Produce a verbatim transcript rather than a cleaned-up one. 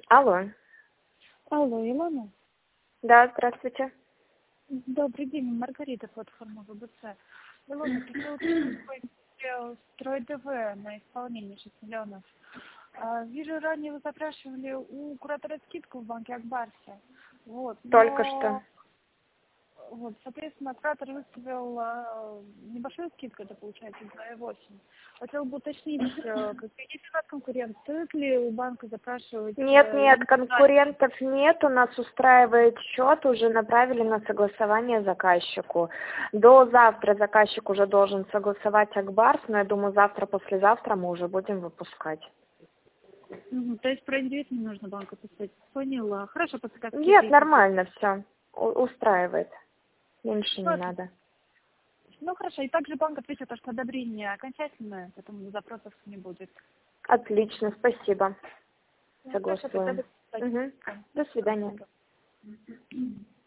Алло. Алло, Илона? Да, здравствуйте. Добрый день, Маргарита, платформа ВБЦ. Илона, хотела бы строить ДВ на исполнение шесть миллионов. А, Вижу, ранее вы запрашивали у куратора скидку в банке Акбарсе. Вот, Только что. но вот, соответственно, куратор выставил а, небольшую скидку, это получается два и восемь. Хотела бы уточнить, э, как есть у нас конкурент, стоит ли у банка запрашивать... Нет, э, нет, индивидуально? конкурентов нет. У нас устраивает счет, уже направили на согласование заказчику. До завтра заказчик уже должен согласовать Акбарс, но я думаю, завтра-послезавтра мы уже будем выпускать. Мгм, то есть про индивид не нужно банку писать. Поняла. Хорошо, после как Нет, скидки. нормально все. Устраивает. Меньше не Вот. надо. Ну хорошо, и также банк ответил, что одобрение окончательное, поэтому запросов не будет. Отлично, спасибо. Ну, хорошо, тогда Согласуем. до Угу. свидания. До свидания. Спасибо.